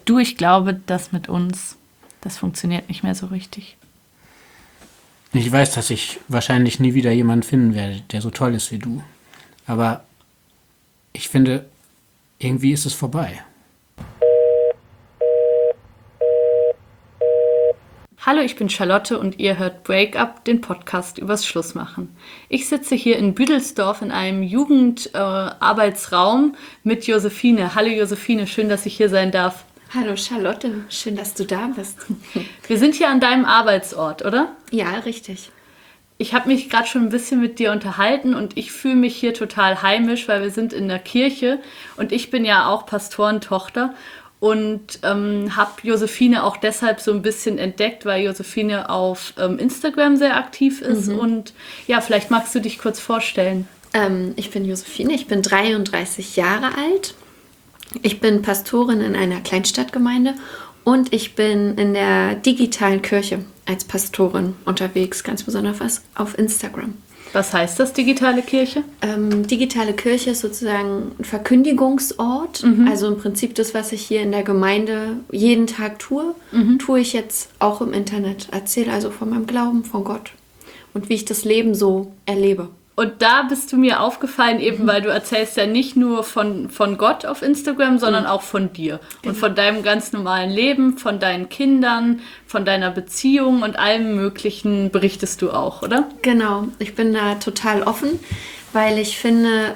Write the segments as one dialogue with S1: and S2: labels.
S1: Du, ich glaube, das mit uns, das funktioniert nicht mehr so richtig.
S2: Ich weiß, dass ich wahrscheinlich nie wieder jemanden finden werde, der so toll ist wie du. Aber ich finde, irgendwie ist es vorbei.
S1: Hallo, ich bin Charlotte und ihr hört Break Up, den Podcast übers Schlussmachen. Ich sitze hier in Büdelsdorf in einem Jugendarbeitsraum mit Josephine. Hallo Josephine, schön, dass ich hier sein darf.
S3: Hallo Charlotte, schön, dass du da bist.
S1: Wir sind hier an deinem Arbeitsort, oder?
S3: Ja, richtig.
S1: Ich habe mich gerade schon ein bisschen mit dir unterhalten und ich fühle mich hier total heimisch, weil wir sind in der Kirche und ich bin ja auch Pastorentochter und habe Josephine auch deshalb so ein bisschen entdeckt, weil Josephine auf Instagram sehr aktiv ist und ja, vielleicht magst du dich kurz vorstellen.
S3: Ich bin Josephine, ich bin 33 Jahre alt. Ich bin Pastorin in einer Kleinstadtgemeinde und ich bin in der digitalen Kirche als Pastorin unterwegs, ganz besonders auf Instagram.
S1: Was heißt das, digitale Kirche?
S3: Digitale Kirche ist sozusagen ein Verkündigungsort. Also im Prinzip das, was ich hier in der Gemeinde jeden Tag tue, tue ich jetzt auch im Internet. Erzähle also von meinem Glauben, von Gott und wie ich das Leben so erlebe.
S1: Und da bist du mir aufgefallen, eben weil du erzählst ja nicht nur von Gott auf Instagram, sondern auch von dir. Und von deinem ganz normalen Leben, von deinen Kindern, von deiner Beziehung und allem Möglichen berichtest du auch, oder?
S3: Genau, ich bin da total offen, weil ich finde,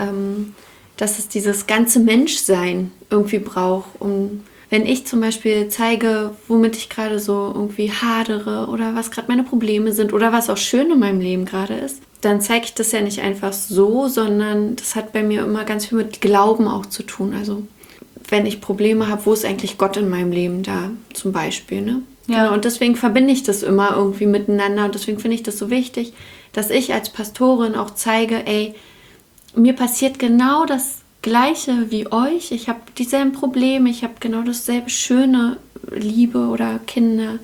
S3: dass es dieses ganze Menschsein irgendwie braucht. Wenn ich zum Beispiel zeige, womit ich gerade so irgendwie hadere oder was gerade meine Probleme sind oder was auch schön in meinem Leben gerade ist, dann zeige ich das ja nicht einfach so, sondern das hat bei mir immer ganz viel mit Glauben auch zu tun. Also wenn ich Probleme habe, wo ist eigentlich Gott in meinem Leben da zum Beispiel, ne? Ja. Genau, und deswegen verbinde ich das immer irgendwie miteinander und deswegen finde ich das so wichtig, dass ich als Pastorin auch zeige, ey, mir passiert genau das Gleiche wie euch. Ich habe dieselben Probleme, ich habe genau dasselbe schöne Liebe oder Kinder,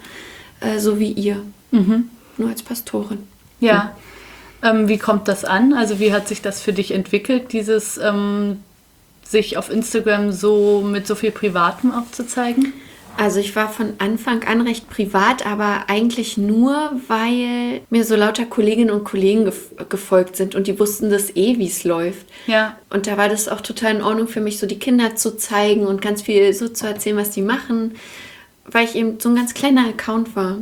S3: so wie ihr. Nur als Pastorin.
S1: Ja. Wie kommt das an? Also wie hat sich das für dich entwickelt, dieses sich auf Instagram so mit so viel Privatem auch zu zeigen?
S3: Also ich war von Anfang an recht privat, aber eigentlich nur, weil mir so lauter Kolleginnen und Kollegen gefolgt sind und die wussten das wie es läuft.
S1: Ja.
S3: Und da war das auch total in Ordnung für mich, so die Kinder zu zeigen und ganz viel so zu erzählen, was die machen, weil ich eben so ein ganz kleiner Account war.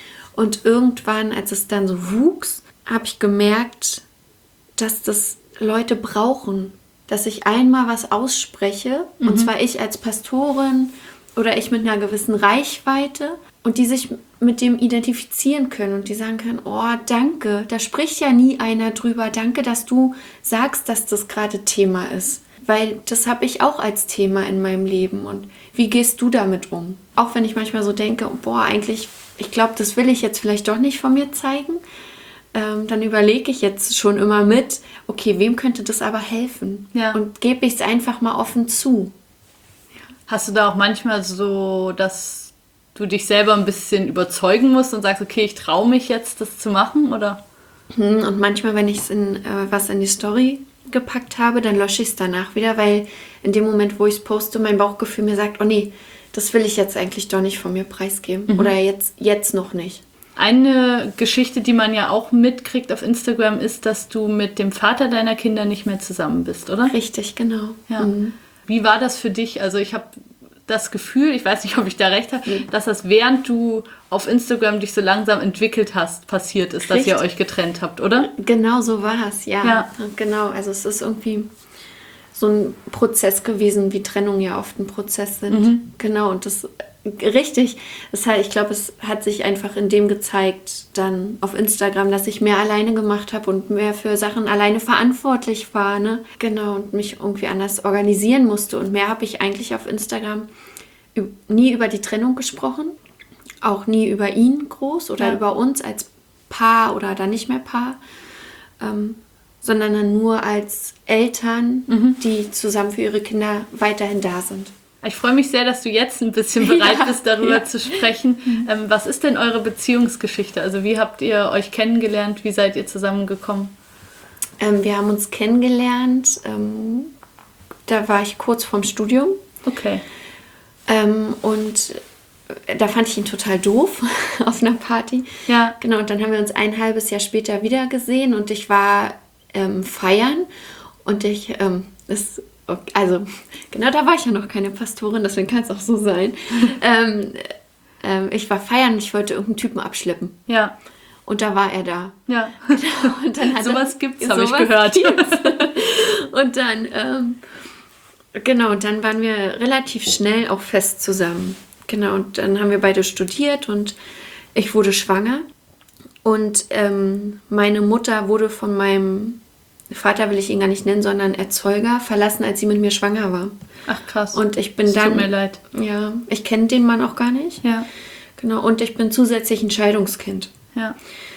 S3: Und irgendwann, als es dann so wuchs, habe ich gemerkt, dass das Leute brauchen, dass ich einmal was ausspreche, und zwar ich als Pastorin oder ich mit einer gewissen Reichweite und die sich mit dem identifizieren können und die sagen können, oh, danke, da spricht ja nie einer drüber, danke, dass du sagst, dass das gerade Thema ist, weil das habe ich auch als Thema in meinem Leben und wie gehst du damit um? Auch wenn ich manchmal so denke, boah, eigentlich, ich glaube, das will ich jetzt vielleicht doch nicht von mir zeigen, dann überlege ich jetzt schon immer mit, okay, wem könnte das aber helfen?
S1: Ja.
S3: Und gebe ich es einfach mal offen zu.
S1: Hast du da auch manchmal so, dass du dich selber ein bisschen überzeugen musst und sagst, okay, ich traue mich jetzt, das zu machen, oder?
S3: Und manchmal, wenn ich es was in die Story gepackt habe, dann lösche ich es danach wieder, weil in dem Moment, wo ich es poste, mein Bauchgefühl mir sagt, oh nee, das will ich jetzt eigentlich doch nicht von mir preisgeben. Oder jetzt noch nicht.
S1: Eine Geschichte, die man ja auch mitkriegt auf Instagram, ist, dass du mit dem Vater deiner Kinder nicht mehr zusammen bist, oder?
S3: Richtig, genau.
S1: Ja. Wie war das für dich? Also ich habe das Gefühl, ich weiß nicht, ob ich da recht habe, dass das während du auf Instagram dich so langsam entwickelt hast, passiert ist, dass ihr euch getrennt habt, oder?
S3: Genau so war es, ja. Genau, also es ist irgendwie so ein Prozess gewesen, wie Trennung ja oft ein Prozess sind. Genau, und das richtig. Ich glaube, es hat sich einfach in dem gezeigt, dann auf Instagram, dass ich mehr alleine gemacht habe und mehr für Sachen alleine verantwortlich war, ne? Genau, und mich irgendwie anders organisieren musste. Und mehr habe ich eigentlich auf Instagram nie über die Trennung gesprochen, auch nie über ihn groß oder über uns als Paar oder dann nicht mehr Paar, sondern dann nur als Eltern, die zusammen für ihre Kinder weiterhin da sind.
S1: Ich freue mich sehr, dass du jetzt ein bisschen bereit bist, darüber zu sprechen. Was ist denn eure Beziehungsgeschichte? Also wie habt ihr euch kennengelernt? Wie seid ihr zusammengekommen?
S3: Wir haben uns kennengelernt, da war ich kurz vorm Studium.
S1: Okay.
S3: Und da fand ich ihn total doof auf einer Party.
S1: Ja.
S3: Genau, und dann haben wir uns ein halbes Jahr später wieder gesehen und ich war feiern und also genau, da war ich ja noch keine Pastorin, deswegen kann es auch so sein. Ich war feiern und ich wollte irgendeinen Typen abschleppen.
S1: Ja.
S3: Und da war er da.
S1: Ja.
S3: Und dann hat
S1: Sowas gibt's, habe ich gehört.
S3: Und dann, genau, und dann waren wir relativ schnell auch fest zusammen. Genau, und dann haben wir beide studiert und ich wurde schwanger. Und meine Mutter wurde von meinem Vater, will ich ihn gar nicht nennen, sondern Erzeuger, verlassen, als sie mit mir schwanger war.
S1: Ach krass.
S3: Und ich bin
S1: Es
S3: dann...
S1: tut mir leid.
S3: Ja, ich kenne den Mann auch gar nicht.
S1: Ja.
S3: Genau, und ich bin zusätzlich ein Scheidungskind.
S1: Ja.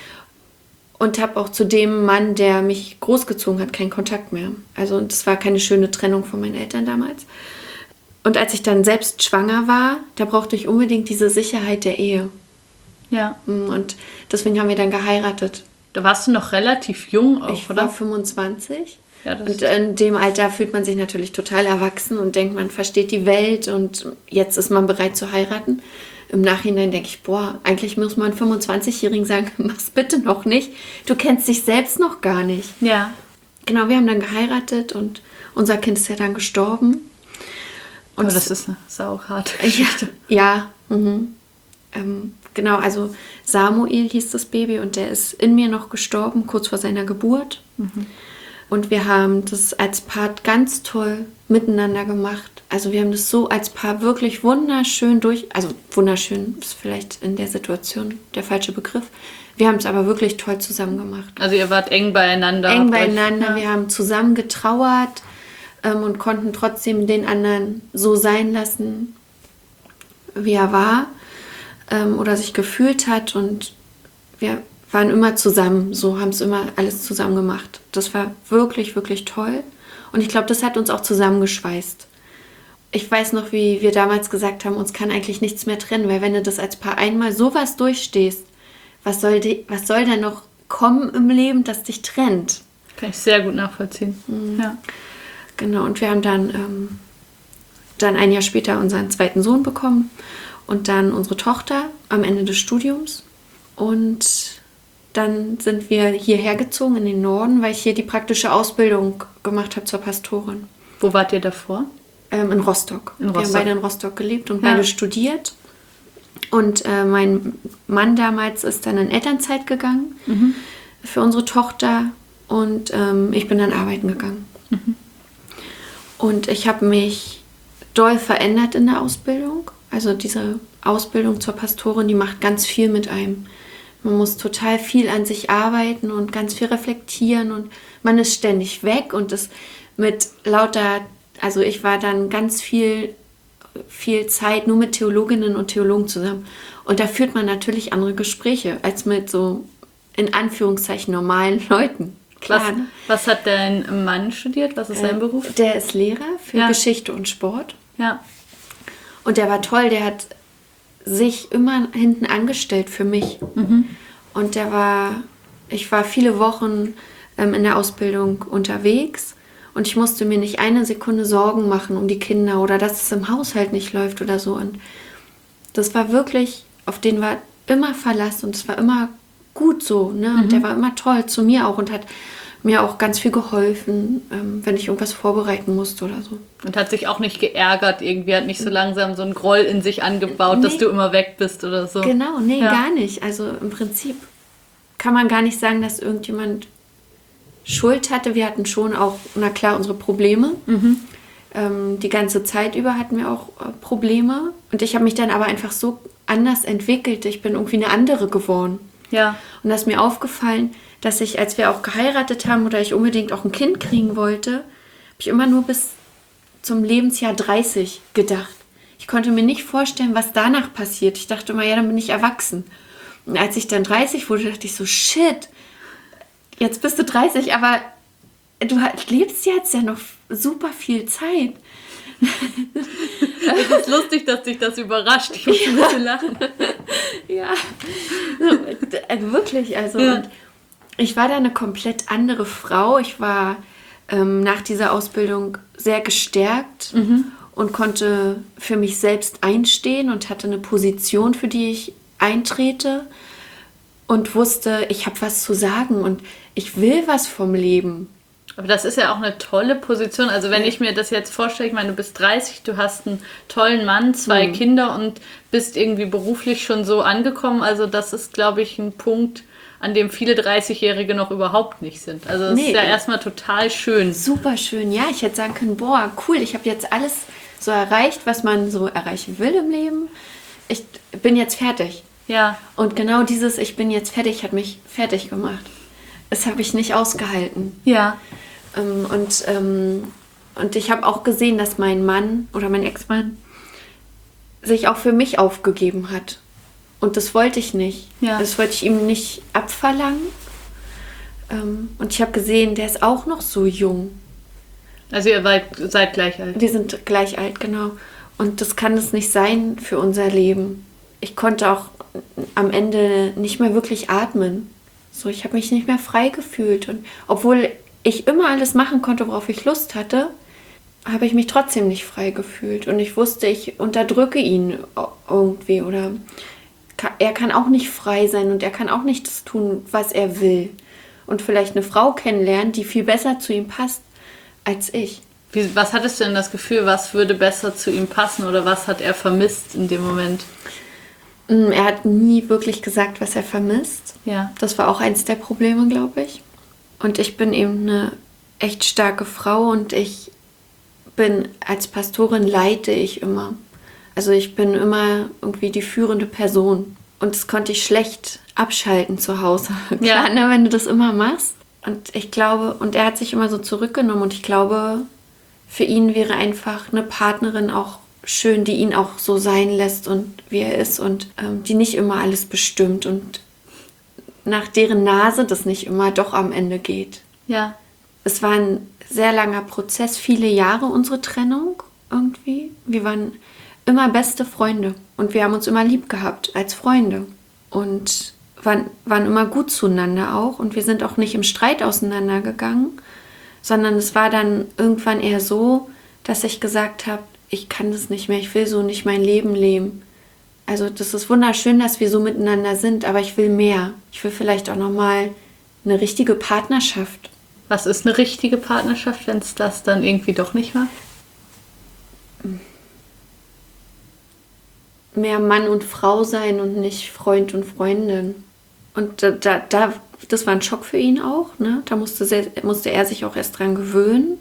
S3: Und habe auch zu dem Mann, der mich großgezogen hat, keinen Kontakt mehr. Also das war keine schöne Trennung von meinen Eltern damals. Und als ich dann selbst schwanger war, da brauchte ich unbedingt diese Sicherheit der Ehe.
S1: Ja.
S3: Und deswegen haben wir dann geheiratet.
S1: Da warst du noch relativ jung auch,
S3: Ich
S1: oder?
S3: war 25.
S1: Ja, das
S3: Und in dem Alter fühlt man sich natürlich total erwachsen und denkt, man versteht die Welt und jetzt ist man bereit zu heiraten. Im Nachhinein denke ich, boah, eigentlich muss man 25-Jährigen sagen, mach's bitte noch nicht. Du kennst dich selbst noch gar nicht.
S1: Ja.
S3: Genau, wir haben dann geheiratet und unser Kind ist ja dann gestorben. Und
S1: Aber das ist eine sauharte
S3: ja,
S1: Geschichte.
S3: ja. Genau, also Samuel hieß das Baby und der ist in mir noch gestorben, kurz vor seiner Geburt. Und wir haben das als Paar ganz toll miteinander gemacht. Also wir haben das so als Paar wirklich wunderschön also wunderschön ist vielleicht in der Situation der falsche Begriff. Wir haben es aber wirklich toll zusammen gemacht.
S1: Also ihr wart eng beieinander.
S3: Eng
S1: habt euch-
S3: beieinander,
S1: Ja.
S3: wir haben zusammen getrauert und konnten trotzdem den anderen so sein lassen, wie er war oder sich gefühlt hat. Und wir waren immer zusammen, so haben es immer alles zusammen gemacht. Das war wirklich, wirklich toll. Und ich glaube, das hat uns auch zusammengeschweißt. Ich weiß noch, wie wir damals gesagt haben, uns kann eigentlich nichts mehr trennen, weil wenn du das als Paar einmal sowas durchstehst, was soll da noch kommen im Leben, das dich trennt?
S1: Kann ich sehr gut nachvollziehen. Ja.
S3: Genau, und wir haben dann ein Jahr später unseren zweiten Sohn bekommen und dann unsere Tochter am Ende des Studiums. Und dann sind wir hierher gezogen in den Norden, weil ich hier die praktische Ausbildung gemacht habe zur Pastorin.
S1: Wo wart ihr davor?
S3: In Rostock.
S1: In
S3: Wir haben
S1: Rostock.
S3: beide in Rostock gelebt und
S1: Ja.
S3: beide studiert. Und mein Mann damals ist dann in Elternzeit gegangen für unsere Tochter und ich bin dann arbeiten gegangen. Und ich habe mich doll verändert in der Ausbildung. Also diese Ausbildung zur Pastorin, die macht ganz viel mit einem. Man muss total viel an sich arbeiten und ganz viel reflektieren und man ist ständig weg und das mit lauter, also ich war dann ganz viel Zeit nur mit Theologinnen und Theologen zusammen. Und da führt man natürlich andere Gespräche als mit so in Anführungszeichen normalen Leuten. Klar, ne?
S1: Was hat dein Mann studiert? Was ist sein Beruf?
S3: Der ist Lehrer für
S1: Ja.
S3: Geschichte und Sport.
S1: Ja.
S3: Und der war toll, der hat sich immer hinten angestellt für mich. Und ich war viele Wochen in der Ausbildung unterwegs und ich musste mir nicht eine Sekunde Sorgen machen um die Kinder oder dass es im Haushalt nicht läuft oder so. Und das war wirklich, auf den war immer Verlass und es war immer gut so. Ne? Und der war immer toll zu mir auch und hat mir auch ganz viel geholfen, wenn ich irgendwas vorbereiten musste oder so.
S1: Und hat sich auch nicht geärgert irgendwie, hat nicht so langsam so einen Groll in sich angebaut, dass
S3: Nee.
S1: du immer weg bist oder so.
S3: Genau, nee,
S1: Ja.
S3: gar nicht. Also im Prinzip kann man gar nicht sagen, dass irgendjemand Schuld hatte. Wir hatten schon auch, na klar, unsere Probleme. Die ganze Zeit über hatten wir auch Probleme. Und ich habe mich dann aber einfach so anders entwickelt. Ich bin irgendwie eine andere geworden.
S1: Ja.
S3: Und da ist mir aufgefallen, dass ich, als wir auch geheiratet haben oder ich unbedingt auch ein Kind kriegen wollte, habe ich immer nur bis zum Lebensjahr 30 gedacht. Ich konnte mir nicht vorstellen, was danach passiert. Ich dachte immer, ja, dann bin ich erwachsen. Und als ich dann 30 wurde, dachte ich so, shit, jetzt bist du 30, aber du lebst jetzt ja noch super viel Zeit.
S1: Es ist lustig, dass dich das überrascht. Ich muss ein bisschen lachen.
S3: Ja, wirklich. Also
S1: Ja.
S3: und ich war da eine komplett andere Frau. Ich war nach dieser Ausbildung sehr gestärkt und konnte für mich selbst einstehen und hatte eine Position, für die ich eintrete und wusste, ich habe was zu sagen und ich will was vom Leben.
S1: Aber das ist ja auch eine tolle Position. Also wenn ich mir das jetzt vorstelle, ich meine, du bist 30, du hast einen tollen Mann, 2 Kinder und bist irgendwie beruflich schon so angekommen. Also das ist, glaube ich, ein Punkt, an dem viele 30-Jährige noch überhaupt nicht sind. Also das ist ja erstmal total schön.
S3: Super schön, ja. Ich hätte sagen können, boah, cool, ich habe jetzt alles so erreicht, was man so erreichen will im Leben. Ich bin jetzt fertig.
S1: Ja.
S3: Und genau dieses Ich bin jetzt fertig hat mich fertig gemacht. Das habe ich nicht ausgehalten.
S1: Ja.
S3: Und ich habe auch gesehen, dass mein Mann oder mein Ex-Mann sich auch für mich aufgegeben hat. Und das wollte ich nicht.
S1: Ja.
S3: Das wollte ich ihm nicht abverlangen. Und ich habe gesehen, der ist auch noch so jung.
S1: Also ihr seid gleich alt.
S3: Wir sind gleich alt, genau. Und das kann es nicht sein für unser Leben. Ich konnte auch am Ende nicht mehr wirklich atmen. So, ich habe mich nicht mehr frei gefühlt. Und obwohl ich immer alles machen konnte, worauf ich Lust hatte, habe ich mich trotzdem nicht frei gefühlt. Und ich wusste, ich unterdrücke ihn irgendwie. Oder er kann auch nicht frei sein und er kann auch nicht das tun, was er will. Und vielleicht eine Frau kennenlernen, die viel besser zu ihm passt als ich.
S1: Was hattest du denn das Gefühl, was würde besser zu ihm passen oder was hat er vermisst in dem Moment?
S3: Er hat nie wirklich gesagt, was er vermisst.
S1: Ja.
S3: Das war auch eins der Probleme, glaube ich. Und ich bin eben eine echt starke Frau und ich bin als Pastorin leite ich immer. Also ich bin immer irgendwie die führende Person. Und das konnte ich schlecht abschalten zu Hause. Klar, ne, wenn du das immer machst. Und ich glaube, und er hat sich immer so zurückgenommen und ich glaube, für ihn wäre einfach eine Partnerin auch schön, die ihn auch so sein lässt und wie er ist und die nicht immer alles bestimmt und nach deren Nase das nicht immer doch am Ende geht.
S1: Ja.
S3: Es war ein sehr langer Prozess, viele Jahre unsere Trennung irgendwie. Wir waren immer beste Freunde und wir haben uns immer lieb gehabt als Freunde und waren immer gut zueinander auch und wir sind auch nicht im Streit auseinandergegangen, sondern es war dann irgendwann eher so, dass ich gesagt habe, ich kann das nicht mehr, ich will so nicht mein Leben leben. Also das ist wunderschön, dass wir so miteinander sind, aber ich will mehr. Ich will vielleicht auch nochmal eine richtige Partnerschaft.
S1: Was ist eine richtige Partnerschaft, wenn es das dann irgendwie doch nicht war?
S3: Mehr Mann und Frau sein und nicht Freund und Freundin. Und das war ein Schock für ihn auch. Ne? Da musste er sich auch erst dran gewöhnen.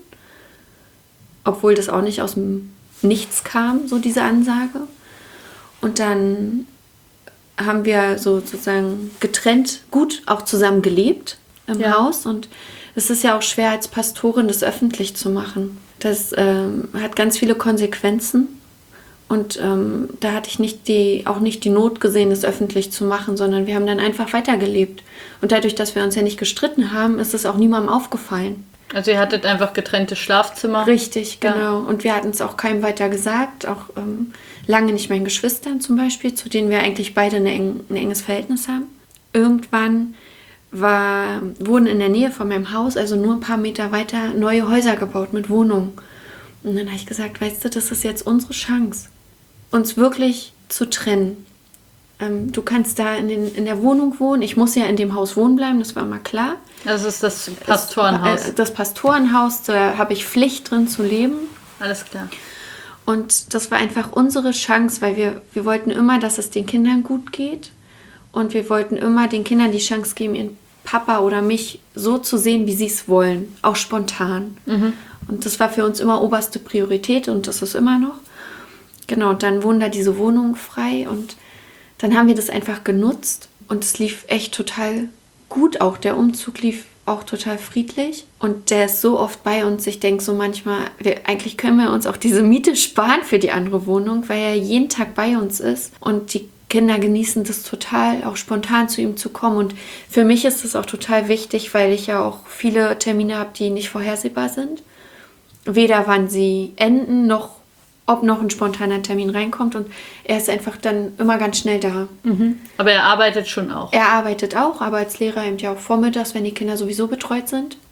S3: Obwohl das auch nicht aus dem Nichts kam, so diese Ansage. Und dann haben wir sozusagen getrennt, gut auch zusammen gelebt im Haus. Und es ist ja auch schwer als Pastorin, das öffentlich zu machen. Das hat ganz viele Konsequenzen. Und da hatte ich auch nicht die Not gesehen, das öffentlich zu machen, sondern wir haben dann einfach weitergelebt. Und dadurch, dass wir uns ja nicht gestritten haben, ist es auch niemandem aufgefallen.
S1: Also ihr hattet einfach getrennte Schlafzimmer?
S3: Richtig, genau. Und wir hatten es auch keinem weiter gesagt, auch lange nicht meinen Geschwistern zum Beispiel, zu denen wir eigentlich beide ein enges Verhältnis haben. Irgendwann wurden in der Nähe von meinem Haus, also nur ein paar Meter weiter, neue Häuser gebaut mit Wohnungen. Und dann habe ich gesagt, weißt du, das ist jetzt unsere Chance, uns wirklich zu trennen. Du kannst da in der Wohnung wohnen. Ich muss ja in dem Haus wohnen bleiben, das war mal klar.
S1: Das ist das Pastorenhaus.
S3: Das Pastorenhaus, da habe ich Pflicht drin zu leben.
S1: Alles klar.
S3: Und das war einfach unsere Chance, weil wir wollten immer, dass es den Kindern gut geht. Und wir wollten immer den Kindern die Chance geben, ihren Papa oder mich so zu sehen, wie sie es wollen. Auch spontan. Mhm. Und das war für uns immer oberste Priorität und das ist immer noch. Genau, und dann wurden da diese Wohnungen frei und dann haben wir das einfach genutzt und es lief echt total gut auch. Der Umzug lief auch total friedlich und der ist so oft bei uns. Ich denke so manchmal, eigentlich können wir uns auch diese Miete sparen für die andere Wohnung, weil er jeden Tag bei uns ist und die Kinder genießen das total, auch spontan zu ihm zu kommen. Und für mich ist das auch total wichtig, weil ich ja auch viele Termine habe, die nicht vorhersehbar sind. Weder wann sie enden, noch ob noch ein spontaner Termin reinkommt. Und er ist einfach dann immer ganz schnell da.
S1: Mhm. Aber er arbeitet schon auch?
S3: Er arbeitet auch, aber als Lehrer eben ja auch vormittags, wenn die Kinder sowieso betreut sind.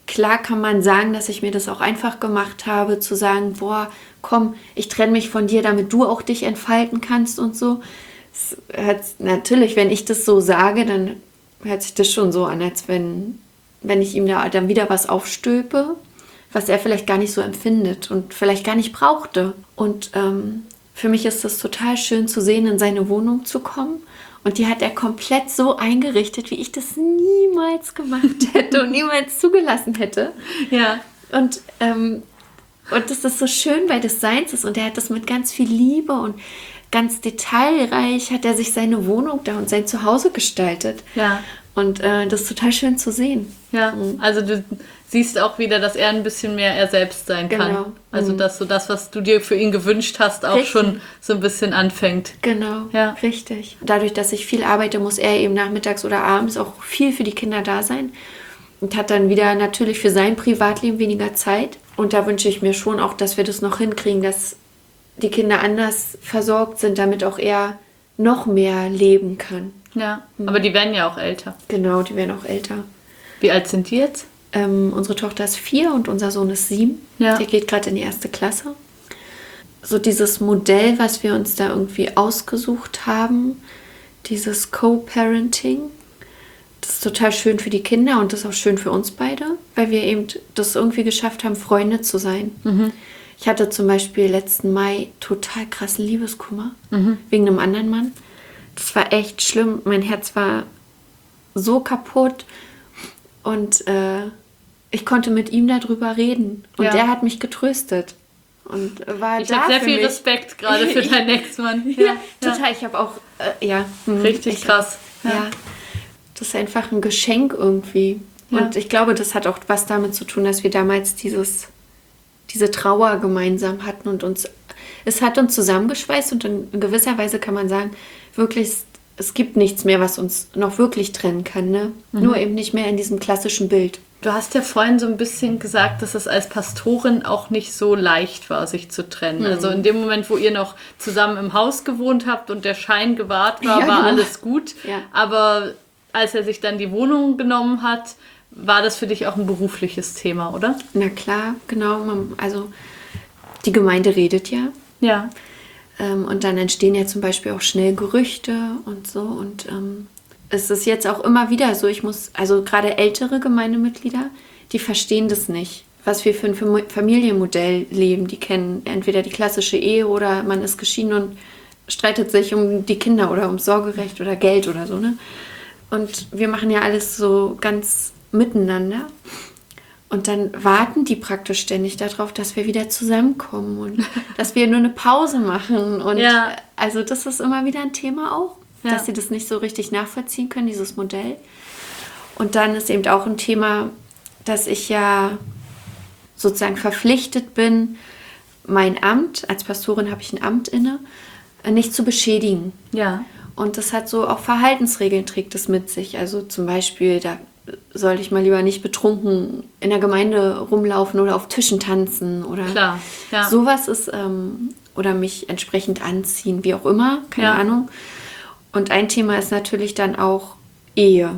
S3: klar kann man sagen, dass ich mir das auch einfach gemacht habe, zu sagen, boah, komm, ich trenne mich von dir, damit du auch dich entfalten kannst und so. Natürlich, wenn ich das so sage, dann hört sich das schon so an, als wenn ich ihm da dann wieder was aufstülpe, was er vielleicht gar nicht so empfindet und vielleicht gar nicht brauchte. Und für mich ist das total schön zu sehen, in seine Wohnung zu kommen. Und die hat er komplett so eingerichtet, wie ich das niemals gemacht hätte und niemals zugelassen hätte.
S1: Ja.
S3: Und das ist so schön, weil das seins ist. Und er hat das mit ganz viel Liebe und ganz detailreich hat er sich seine Wohnung da und sein Zuhause gestaltet.
S1: Ja.
S3: Und das ist total schön zu sehen.
S1: Ja, also du siehst auch wieder, dass er ein bisschen mehr er selbst sein kann.
S3: Genau.
S1: Also dass so das, was du dir für ihn gewünscht hast, auch
S3: Richtig.
S1: schon so ein bisschen anfängt.
S3: Genau,
S1: Ja.
S3: richtig. Dadurch, dass ich viel arbeite, muss er eben nachmittags oder abends auch viel für die Kinder da sein. Und hat dann wieder natürlich für sein Privatleben weniger Zeit. Und da wünsche ich mir schon auch, dass wir das noch hinkriegen, dass die Kinder anders versorgt sind, damit auch er noch mehr leben kann.
S1: Ja, aber die werden ja auch älter.
S3: Genau, die werden auch älter.
S1: Wie alt sind die jetzt?
S3: Unsere Tochter ist 4 und unser Sohn ist 7.
S1: Ja.
S3: Der geht gerade in die 1. Klasse. So dieses Modell, was wir uns da irgendwie ausgesucht haben, dieses Co-Parenting, das ist total schön für die Kinder und das ist auch schön für uns beide, weil wir eben das irgendwie geschafft haben, Freunde zu sein. Ich hatte zum Beispiel letzten Mai total krassen Liebeskummer wegen einem anderen Mann. Das war echt schlimm. Mein Herz war so kaputt und ich konnte mit ihm darüber reden. Und
S1: Ja.
S3: der hat mich getröstet. Und war
S1: Ich
S3: da
S1: habe sehr
S3: für
S1: viel
S3: mich.
S1: Respekt gerade für deinen Ex-Mann.
S3: Ja, total. Ich habe auch,
S1: Richtig
S3: ich-
S1: krass.
S3: Ja. Das ist einfach ein Geschenk irgendwie.
S1: Ja.
S3: Und ich glaube, das hat auch was damit zu tun, dass wir damals diese Trauer gemeinsam hatten und es hat uns zusammengeschweißt und in gewisser Weise kann man sagen, wirklich, es gibt nichts mehr, was uns noch wirklich trennen kann. Ne? Nur eben nicht mehr in diesem klassischen Bild.
S1: Du hast ja vorhin so ein bisschen gesagt, dass es als Pastorin auch nicht so leicht war, sich zu trennen. Also in dem Moment, wo ihr noch zusammen im Haus gewohnt habt und der Schein gewahrt war,
S3: Ja,
S1: war
S3: genau.
S1: alles gut.
S3: Ja.
S1: Aber als er sich dann die Wohnung genommen hat, war das für dich auch ein berufliches Thema, oder?
S3: Na klar, genau. Also die Gemeinde redet ja.
S1: Ja.
S3: Und dann entstehen ja zum Beispiel auch schnell Gerüchte und so. Und es ist jetzt auch immer wieder so, also gerade ältere Gemeindemitglieder, die verstehen das nicht, was wir für ein Familienmodell leben. Die kennen entweder die klassische Ehe oder man ist geschieden und streitet sich um die Kinder oder um Sorgerecht oder Geld oder so, ne? Und wir machen ja alles so ganz miteinander. Und dann warten die praktisch ständig darauf, dass wir wieder zusammenkommen und dass wir nur eine Pause machen. Und
S1: Ja.
S3: also das ist immer wieder ein Thema auch,
S1: Ja.
S3: dass sie das nicht so richtig nachvollziehen können, dieses Modell. Und dann ist eben auch ein Thema, dass ich ja sozusagen verpflichtet bin, mein Amt, als Pastorin habe ich ein Amt inne, nicht zu beschädigen.
S1: Ja.
S3: Und das hat so auch Verhaltensregeln, trägt es mit sich. Also zum Beispiel, da sollte ich mal lieber nicht betrunken in der Gemeinde rumlaufen oder auf Tischen tanzen oder
S1: Klar, ja.
S3: sowas ist, oder mich entsprechend anziehen, wie auch immer, keine
S1: Ja.
S3: Ahnung. Und ein Thema ist natürlich dann auch Ehe.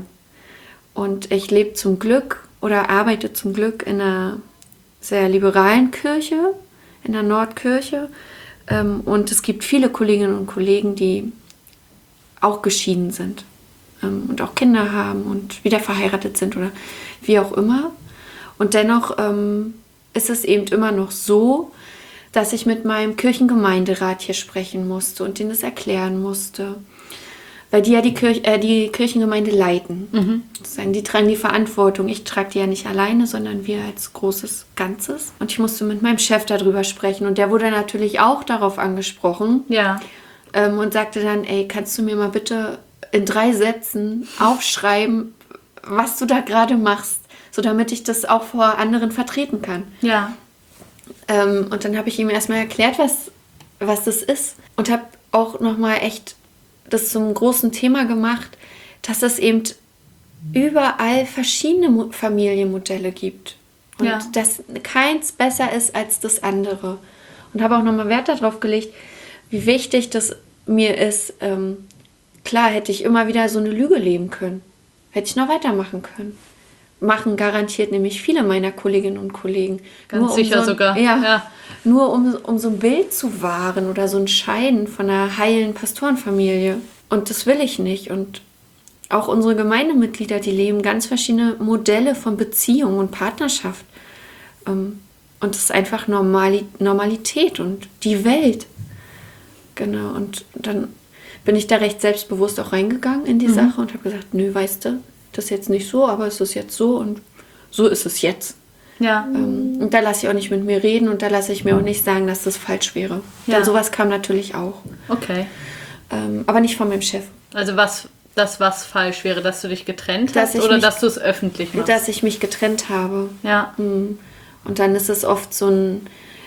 S3: Und ich lebe zum Glück oder arbeite zum Glück in einer sehr liberalen Kirche, in der Nordkirche. Und es gibt viele Kolleginnen und Kollegen, die auch geschieden sind und auch Kinder haben und wieder verheiratet sind oder wie auch immer. Und dennoch ist es eben immer noch so, dass ich mit meinem Kirchengemeinderat hier sprechen musste und denen das erklären musste. Weil die ja die Kirchengemeinde leiten. Sozusagen, die tragen die Verantwortung. Ich trage die ja nicht alleine, sondern wir als großes Ganzes. Und ich musste mit meinem Chef darüber sprechen. Und der wurde natürlich auch darauf angesprochen.
S1: Ja.
S3: Und sagte dann, ey, kannst du mir mal bitte in 3 Sätzen aufschreiben, was du da gerade machst, so damit ich das auch vor anderen vertreten kann.
S1: Ja.
S3: Und dann habe ich ihm erstmal erklärt, was das ist. Und habe auch nochmal echt das zum großen Thema gemacht, dass es eben überall verschiedene Familienmodelle gibt. Und
S1: Ja.
S3: dass keins besser ist als das andere. Und habe auch nochmal Wert darauf gelegt, wie wichtig das mir ist. Klar hätte ich immer wieder so eine Lüge leben können. Hätte ich noch weitermachen können. machen garantiert nämlich viele meiner Kolleginnen und Kollegen.
S1: Ganz
S3: Nur
S1: sicher sogar.
S3: Ja,
S1: Ja.
S3: nur um so ein Bild zu wahren oder so ein Schein von einer heilen Pastorenfamilie. Und das will ich nicht. Und auch unsere Gemeindemitglieder, die leben ganz verschiedene Modelle von Beziehung und Partnerschaft. Und das ist einfach Normalität und die Welt. Genau, und dann bin ich da recht selbstbewusst auch reingegangen in die Sache und habe gesagt, nö, weißt du, das ist jetzt nicht so, aber es ist jetzt so und so ist es jetzt.
S1: Ja.
S3: Und da lasse ich auch nicht mit mir reden und da lasse ich mir auch nicht sagen, dass das falsch wäre.
S1: Ja.
S3: Denn sowas kam natürlich auch.
S1: Okay.
S3: Aber nicht von meinem Chef.
S1: Also was falsch wäre, dass du dich getrennt
S3: Dass
S1: hast
S3: ich
S1: oder
S3: mich-
S1: dass du es öffentlich machst?
S3: Dass ich mich getrennt habe.
S1: Ja.
S3: Und dann ist es oft so ein,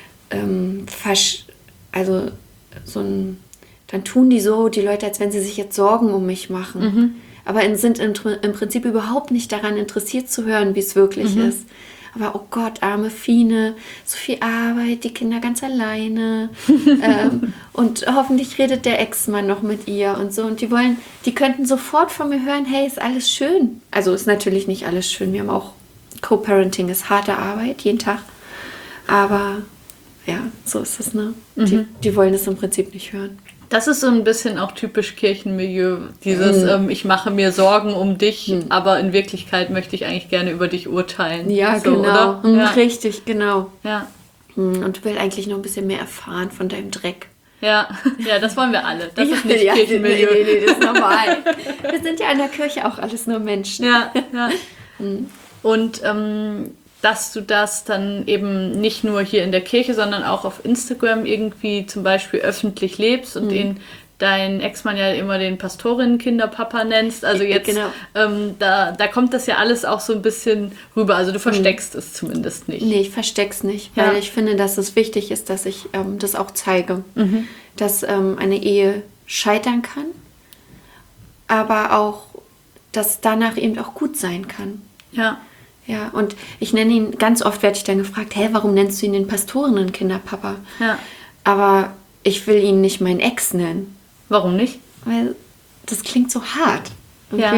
S3: dann tun die Leute, als wenn sie sich jetzt Sorgen um mich machen. Aber sind im Prinzip überhaupt nicht daran interessiert zu hören, wie es wirklich ist. Aber oh Gott, arme Fine, so viel Arbeit, die Kinder ganz alleine. Und hoffentlich redet der Ex-Mann noch mit ihr und so. Und die könnten sofort von mir hören, hey, ist alles schön. Also ist natürlich nicht alles schön. Wir haben auch Co-Parenting, ist harte Arbeit, jeden Tag. Aber ja, so ist es, ne? Die wollen es im Prinzip nicht hören.
S1: Das ist so ein bisschen auch typisch Kirchenmilieu. Dieses, ich mache mir Sorgen um dich, aber in Wirklichkeit möchte ich eigentlich gerne über dich urteilen.
S3: Ja,
S1: so,
S3: genau.
S1: Oder? Ja.
S3: Richtig, genau.
S1: Ja.
S3: Und will eigentlich noch ein bisschen mehr erfahren von deinem Dreck.
S1: Ja. Ja, das wollen wir alle. Das ist nicht
S3: ja,
S1: Kirchenmilieu.
S3: Nee, das ist normal. Wir sind ja in der Kirche auch alles nur Menschen.
S1: Ja, ja. Und dass du das dann eben nicht nur hier in der Kirche, sondern auch auf Instagram irgendwie zum Beispiel öffentlich lebst und dein Ex-Mann ja immer den Pastorinnen-Kinderpapa nennst. Also jetzt,
S3: Genau.
S1: Da kommt das ja alles auch so ein bisschen rüber. Also du versteckst es zumindest nicht.
S3: Nee, ich versteck's nicht,
S1: Ja.
S3: weil ich finde, dass es wichtig ist, dass ich das auch zeige. Dass eine Ehe scheitern kann, aber auch, dass danach eben auch gut sein kann.
S1: Ja.
S3: Ja, und ich nenne ihn, ganz oft werde ich dann gefragt, hey, warum nennst du ihn den Pastorinnen-Kinderpapa?
S1: Ja.
S3: Aber ich will ihn nicht mein Ex nennen,
S1: Warum nicht?
S3: weil das klingt so hart.
S1: Ja.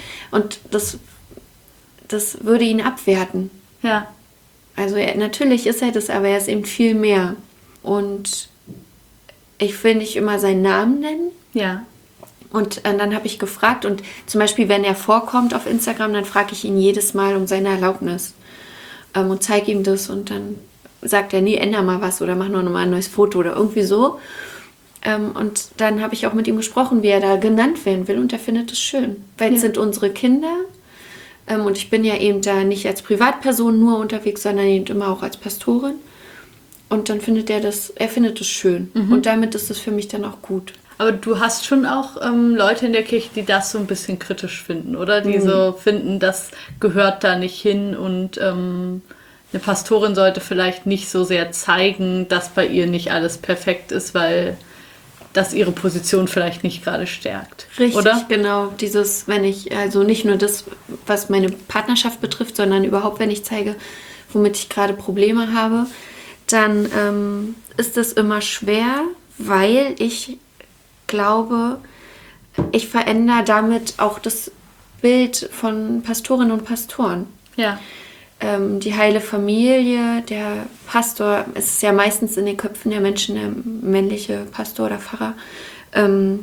S3: Das würde ihn abwerten.
S1: Ja.
S3: Also natürlich ist er das, aber er ist eben viel mehr. Und ich will nicht immer seinen Namen nennen.
S1: Ja.
S3: Und dann habe ich gefragt und zum Beispiel, wenn er vorkommt auf Instagram, dann frage ich ihn jedes Mal um seine Erlaubnis und zeige ihm das und dann sagt er, nee, änder mal was oder mach noch mal ein neues Foto oder irgendwie so. Und dann habe ich auch mit ihm gesprochen, wie er da genannt werden will und er findet es schön, weil es sind unsere Kinder und ich bin ja eben da nicht als Privatperson nur unterwegs, sondern eben immer auch als Pastorin und dann findet er findet es schön und damit ist es für mich dann auch gut.
S1: Aber du hast schon auch Leute in der Kirche, die das so ein bisschen kritisch finden, oder? Die so finden, das gehört da nicht hin und eine Pastorin sollte vielleicht nicht so sehr zeigen, dass bei ihr nicht alles perfekt ist, weil das ihre Position vielleicht nicht gerade stärkt.
S3: Richtig,
S1: oder?
S3: genau. Wenn ich, also nicht nur das, was meine Partnerschaft betrifft, sondern überhaupt, wenn ich zeige, womit ich gerade Probleme habe, dann ist das immer schwer, weil ich glaube, ich verändere damit auch das Bild von Pastorinnen und Pastoren.
S1: Ja.
S3: Die heile Familie, der Pastor, es ist ja meistens in den Köpfen der Menschen der männliche Pastor oder Pfarrer, dem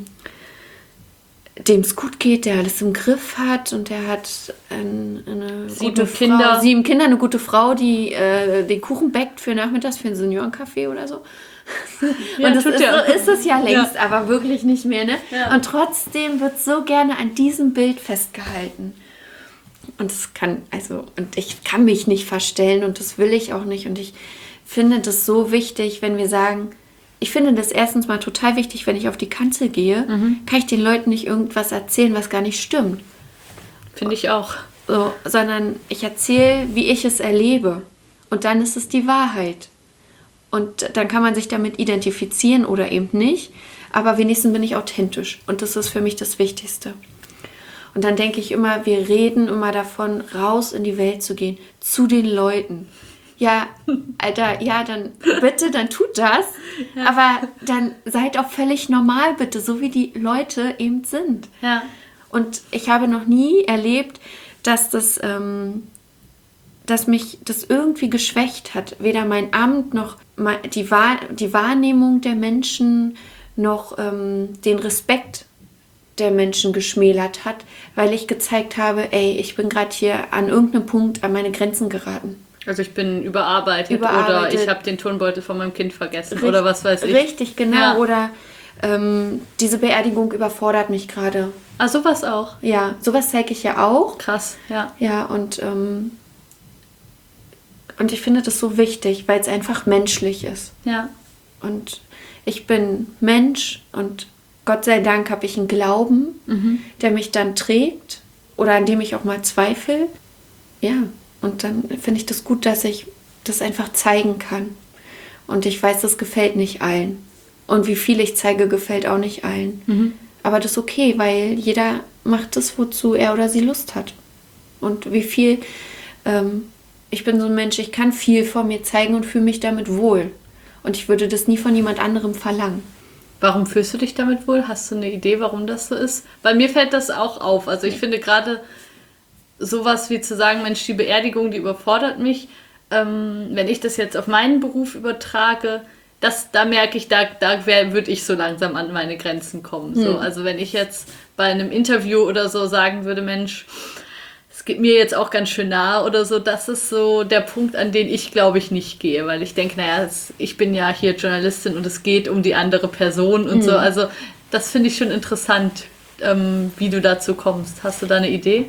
S3: es gut geht, der alles im Griff hat und der hat eine
S1: 7
S3: gute
S1: Kinder.
S3: Frau, 7 Kinder, eine gute Frau, die den Kuchen backt für nachmittags für ein Seniorencafé oder so.
S1: Ja,
S3: Und das
S1: tut
S3: ist,
S1: ja.
S3: so ist es ja längst, aber wirklich nicht mehr. Ne?
S1: Ja.
S3: Und trotzdem wird so gerne an diesem Bild festgehalten. Und ich kann mich nicht verstellen und das will ich auch nicht. Und ich finde das so wichtig, wenn wir sagen, ich finde das erstens mal total wichtig, wenn ich auf die Kanzel gehe, kann ich den Leuten nicht irgendwas erzählen, was gar nicht stimmt.
S1: Finde ich auch.
S3: So, sondern ich erzähle, wie ich es erlebe. Und dann ist es die Wahrheit. Und dann kann man sich damit identifizieren oder eben nicht. Aber wenigstens bin ich authentisch. Und das ist für mich das Wichtigste. Und dann denke ich immer, wir reden immer davon, raus in die Welt zu gehen, zu den Leuten. Ja, Alter, ja, dann bitte, dann tut das. Ja. Aber dann seid auch völlig normal, bitte, so wie die Leute eben sind.
S1: Ja.
S3: Und ich habe noch nie erlebt, dass dass mich das irgendwie geschwächt hat. Weder mein Amt noch die Wahrnehmung der Menschen noch den Respekt der Menschen geschmälert hat, weil ich gezeigt habe, ich bin gerade hier an irgendeinem Punkt an meine Grenzen geraten.
S1: Also ich bin überarbeitet. Oder ich habe den Turnbeutel von meinem Kind vergessen oder was weiß ich.
S3: Richtig, genau. Ja. Oder diese Beerdigung überfordert mich gerade.
S1: Ah, sowas auch?
S3: Ja, sowas zeige ich ja auch.
S1: Krass, ja.
S3: Ja, und ich finde das so wichtig, weil es einfach menschlich ist.
S1: Ja.
S3: Und ich bin Mensch und Gott sei Dank habe ich einen Glauben, der mich dann trägt oder an dem ich auch mal zweifle. Ja, und dann finde ich das gut, dass ich das einfach zeigen kann. Und ich weiß, das gefällt nicht allen. Und wie viel ich zeige, gefällt auch nicht allen. Aber das ist okay, weil jeder macht das, wozu er oder sie Lust hat. Und wie viel, ich bin so ein Mensch, ich kann viel von mir zeigen und fühle mich damit wohl. Und ich würde das nie von jemand anderem verlangen.
S1: Warum fühlst du dich damit wohl? Hast du eine Idee, warum das so ist? Bei mir fällt das auch auf. Also ich finde gerade sowas wie zu sagen, Mensch, die Beerdigung, die überfordert mich. Wenn ich das jetzt auf meinen Beruf übertrage, da merke ich, würde ich so langsam an meine Grenzen kommen. So, also wenn ich jetzt bei einem Interview oder so sagen würde, Mensch, es geht mir jetzt auch ganz schön nahe oder so, das ist so der Punkt, an den ich, glaube ich, nicht gehe, weil ich denke, ich bin ja hier Journalistin und es geht um die andere Person und so. Also das finde ich schon interessant, wie du dazu kommst. Hast du da eine Idee?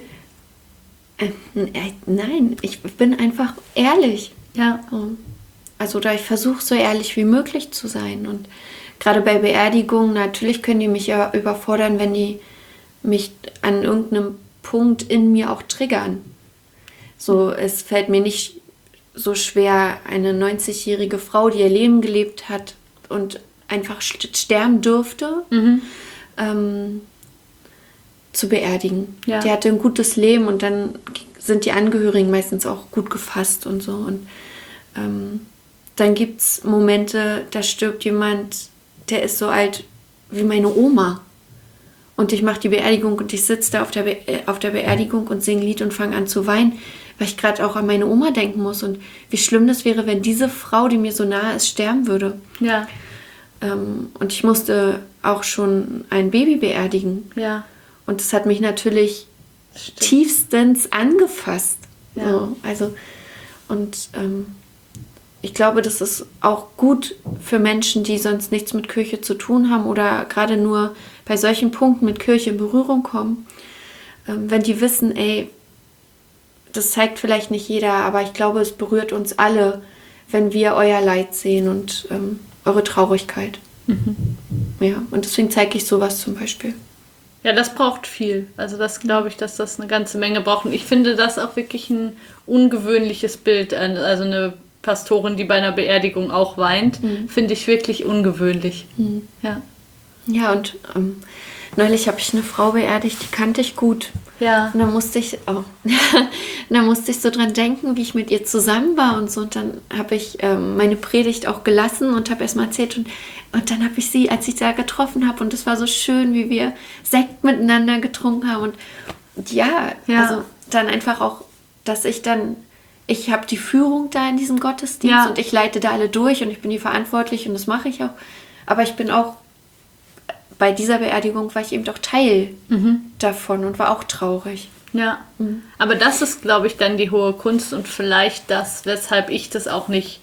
S3: Nein, ich bin einfach ehrlich.
S1: Ja.
S3: Also ich versuche so ehrlich wie möglich zu sein. Und gerade bei Beerdigungen, natürlich können die mich ja überfordern, wenn die mich an irgendeinem Punkt in mir auch triggern. So, es fällt mir nicht so schwer, eine 90-jährige Frau, die ihr Leben gelebt hat und einfach sterben durfte, zu beerdigen. Ja. Die hatte ein gutes Leben und dann sind die Angehörigen meistens auch gut gefasst und so. Und dann gibt es Momente, da stirbt jemand, der ist so alt wie meine Oma. Und ich mache die Beerdigung und ich sitze da auf der Beerdigung und singe ein Lied und fange an zu weinen, weil ich gerade auch an meine Oma denken muss und wie schlimm das wäre, wenn diese Frau, die mir so nahe ist, sterben würde.
S1: Ja.
S3: Und ich musste auch schon ein Baby beerdigen.
S1: Ja.
S3: Und das hat mich natürlich tiefstens angefasst.
S1: Ja.
S3: So, also, und ich glaube, das ist auch gut für Menschen, die sonst nichts mit Kirche zu tun haben oder gerade nur bei solchen Punkten mit Kirche in Berührung kommen, wenn die wissen, das zeigt vielleicht nicht jeder, aber ich glaube, es berührt uns alle, wenn wir euer Leid sehen und eure Traurigkeit. Ja, und deswegen zeige ich sowas zum Beispiel.
S1: Ja, das braucht viel. Also das glaube ich, dass das eine ganze Menge braucht. Und ich finde das auch wirklich ein ungewöhnliches Bild. Also eine Pastorin, die bei einer Beerdigung auch weint, finde ich wirklich ungewöhnlich. Ja.
S3: Ja, und neulich habe ich eine Frau beerdigt, die kannte ich gut.
S1: Ja.
S3: Und dann musste ich so dran denken, wie ich mit ihr zusammen war und so. Und dann habe ich meine Predigt auch gelassen und habe erst mal erzählt. Und dann habe ich sie, als ich da getroffen habe, und es war so schön, wie wir Sekt miteinander getrunken haben. Und ja, also dann einfach auch, dass ich habe die Führung da in diesem Gottesdienst und ich leite da alle durch und ich bin die verantwortlich und das mache ich auch. Aber ich bin auch, bei dieser Beerdigung war ich eben doch Teil davon und war auch traurig.
S1: Ja, aber das ist, glaube ich, dann die hohe Kunst und vielleicht das, weshalb ich das auch nicht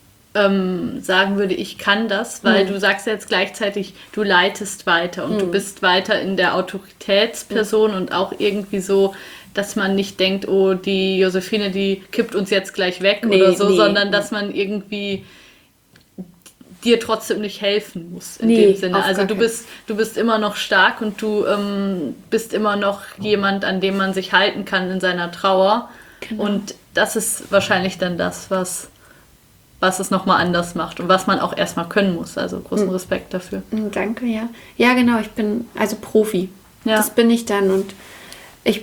S1: sagen würde, ich kann das, weil du sagst ja jetzt gleichzeitig, du leitest weiter und du bist weiter in der Autoritätsperson und auch irgendwie so, dass man nicht denkt, oh, die Josephine, die kippt uns jetzt gleich weg sondern dass man irgendwie dir trotzdem nicht helfen muss in dem Sinne. Also du bist immer noch stark und du bist immer noch jemand, an dem man sich halten kann in seiner Trauer. Genau. Und das ist wahrscheinlich dann das, was es nochmal anders macht und was man auch erstmal können muss. Also großen Respekt dafür.
S3: Danke, ja. Ja, genau, ich bin also Profi. Ja. Das bin ich dann und ich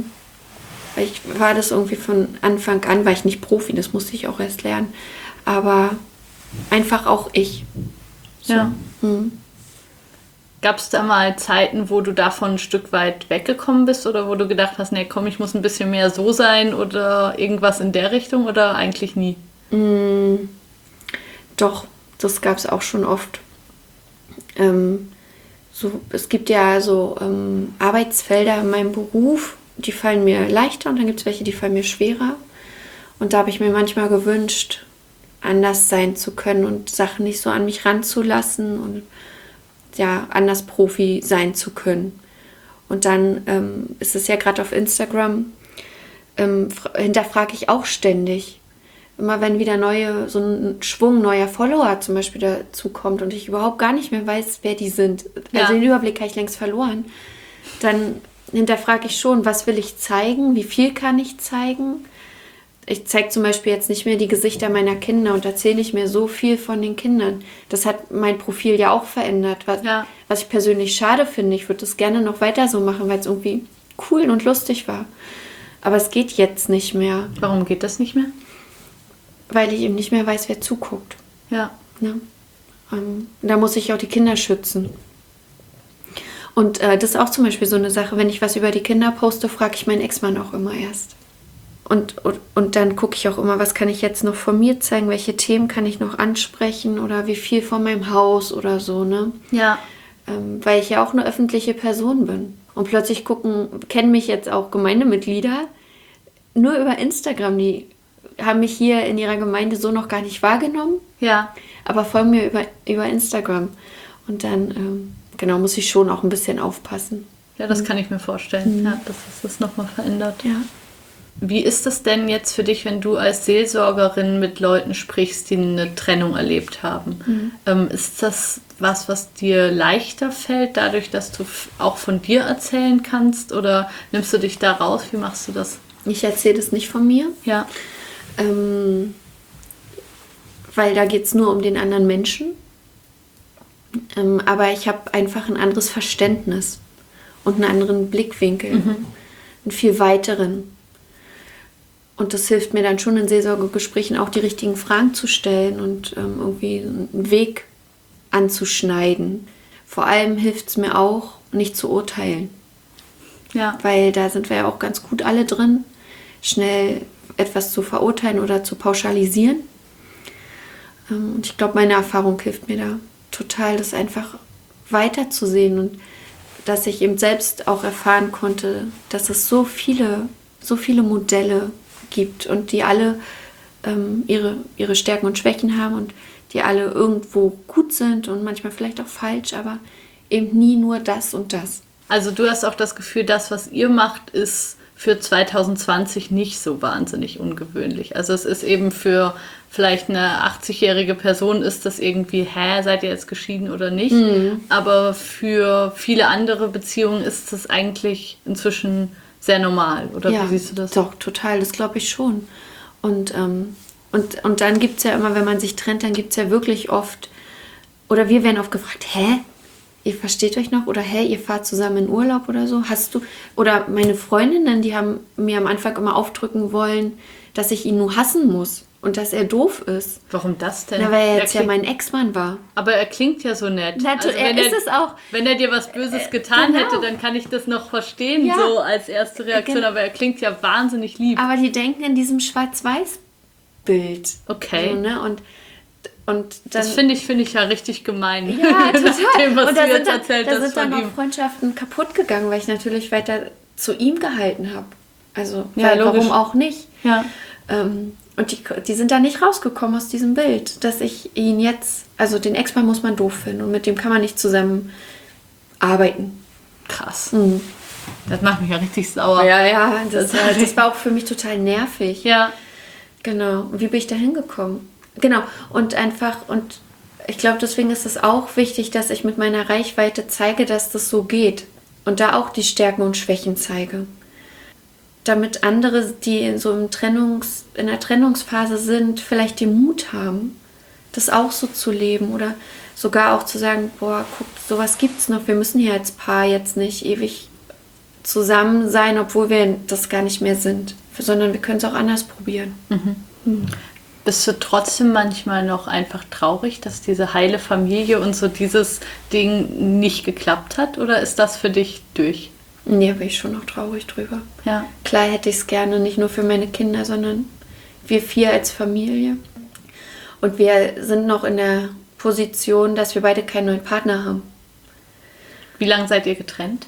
S3: war das irgendwie von Anfang an, war ich nicht Profi, das musste ich auch erst lernen. Aber einfach auch ich. So.
S1: Ja. Gab es da mal Zeiten, wo du davon ein Stück weit weggekommen bist oder wo du gedacht hast, nee, komm, ich muss ein bisschen mehr so sein oder irgendwas in der Richtung oder eigentlich nie?
S3: Doch, das gab es auch schon oft. Es gibt ja so Arbeitsfelder in meinem Beruf, die fallen mir leichter und dann gibt es welche, die fallen mir schwerer. Und da habe ich mir manchmal gewünscht, anders sein zu können und Sachen nicht so an mich ranzulassen und ja, anders Profi sein zu können. Und dann ist es ja gerade auf Instagram, hinterfrage ich auch ständig. Immer wenn wieder so ein Schwung neuer Follower zum Beispiel dazu kommt und ich überhaupt gar nicht mehr weiß, wer die sind.
S1: Ja.
S3: Also den Überblick habe ich längst verloren. Dann hinterfrage ich schon, was will ich zeigen, wie viel kann ich zeigen. Ich zeige zum Beispiel jetzt nicht mehr die Gesichter meiner Kinder und erzähle nicht mehr so viel von den Kindern. Das hat mein Profil ja auch verändert, was ich persönlich schade finde. Ich würde das gerne noch weiter so machen, weil es irgendwie cool und lustig war. Aber es geht jetzt nicht mehr.
S1: Warum geht das nicht mehr?
S3: Weil ich eben nicht mehr weiß, wer zuguckt.
S1: Ja.
S3: Ne? Da muss ich auch die Kinder schützen. Und das ist auch zum Beispiel so eine Sache, wenn ich was über die Kinder poste, frage ich meinen Ex-Mann auch immer erst. Und dann gucke ich auch immer, was kann ich jetzt noch von mir zeigen, welche Themen kann ich noch ansprechen oder wie viel von meinem Haus oder so, ne?
S1: Ja.
S3: Weil ich ja auch eine öffentliche Person bin. Und plötzlich kennen mich jetzt auch Gemeindemitglieder nur über Instagram, die haben mich hier in ihrer Gemeinde so noch gar nicht wahrgenommen,
S1: Ja.
S3: aber folgen mir über Instagram. Und dann, genau, muss ich schon auch ein bisschen aufpassen.
S1: Ja, das kann ich mir vorstellen, ja, dass es das nochmal verändert.
S3: Ja.
S1: Wie ist das denn jetzt für dich, wenn du als Seelsorgerin mit Leuten sprichst, die eine Trennung erlebt haben? Ist das was dir leichter fällt, dadurch, dass du auch von dir erzählen kannst? Oder nimmst du dich da raus? Wie machst du das?
S3: Ich erzähle das nicht von mir,
S1: Ja.
S3: weil da geht es nur um den anderen Menschen. Aber ich habe einfach ein anderes Verständnis und einen anderen Blickwinkel, einen viel weiteren. Und das hilft mir dann schon in Seelsorgegesprächen auch die richtigen Fragen zu stellen und irgendwie einen Weg anzuschneiden. Vor allem hilft es mir auch, nicht zu urteilen.
S1: Ja.
S3: Weil da sind wir ja auch ganz gut alle drin, schnell etwas zu verurteilen oder zu pauschalisieren. Und ich glaube, meine Erfahrung hilft mir da total, das einfach weiterzusehen und dass ich eben selbst auch erfahren konnte, dass es so viele Modelle gibt und die alle ihre Stärken und Schwächen haben und die alle irgendwo gut sind und manchmal vielleicht auch falsch, aber eben nie nur das und das.
S1: Also du hast auch das Gefühl, das, was ihr macht, ist für 2020 nicht so wahnsinnig ungewöhnlich. Also es ist eben für vielleicht eine 80-jährige Person ist das irgendwie, seid ihr jetzt geschieden oder nicht? Aber für viele andere Beziehungen ist das eigentlich inzwischen sehr normal. Oder
S3: Ja,
S1: wie siehst du das?
S3: doch, total, das glaube ich schon. Und dann gibt es ja immer, wenn man sich trennt, dann gibt es ja wirklich oft, oder wir werden oft gefragt, ihr versteht euch noch? Oder ihr fahrt zusammen in Urlaub oder so? Hast du? Oder meine Freundinnen, die haben mir am Anfang immer aufdrücken wollen, dass ich ihn nur hassen muss und dass er doof ist.
S1: Warum das denn?
S3: Na, weil er jetzt ja mein Ex-Mann war.
S1: Aber er klingt ja so nett.
S3: Er ist es auch.
S1: Wenn er dir was Böses getan
S3: genau.
S1: hätte, dann kann ich das noch verstehen,
S3: Ja.
S1: so als erste Reaktion. Aber er klingt ja wahnsinnig lieb.
S3: Aber die denken in diesem Schwarz-Weiß-Bild.
S1: Okay.
S3: So, ne? Und dann,
S1: Das finde ich ja richtig gemein.
S3: Ja, total.
S1: Dem, was
S3: und
S1: du jetzt erzählt
S3: da
S1: hast
S3: sind dann
S1: von
S3: auch
S1: ihm.
S3: Freundschaften kaputt gegangen, weil ich natürlich weiter zu ihm gehalten habe. Also,
S1: Ja,
S3: weil,
S1: logisch.
S3: warum auch nicht?
S1: Ja.
S3: Und die sind da nicht rausgekommen aus diesem Bild, dass ich ihn jetzt, also den Ex-Mann muss man doof finden und mit dem kann man nicht zusammen arbeiten.
S1: Krass. Das macht mich ja richtig sauer.
S3: Ja, das war auch für mich total nervig.
S1: Ja.
S3: Genau. Und wie bin ich da hingekommen? Genau. Und ich glaube, deswegen ist es auch wichtig, dass ich mit meiner Reichweite zeige, dass das so geht. Und da auch die Stärken und Schwächen zeige. Damit andere, die in der Trennungsphase sind, vielleicht den Mut haben, das auch so zu leben. Oder sogar auch zu sagen, boah, guck, sowas gibt's noch. Wir müssen hier als Paar jetzt nicht ewig zusammen sein, obwohl wir das gar nicht mehr sind. Sondern wir können es auch anders probieren.
S1: Bist du trotzdem manchmal noch einfach traurig, dass diese heile Familie und so dieses Ding nicht geklappt hat? Oder ist das für dich durch?
S3: Nee, bin ich schon noch traurig drüber.
S1: Ja.
S3: Klar hätte ich es gerne, nicht nur für meine Kinder, sondern wir 4 als Familie. Und wir sind noch in der Position, dass wir beide keinen neuen Partner haben.
S1: Wie lange seid ihr getrennt?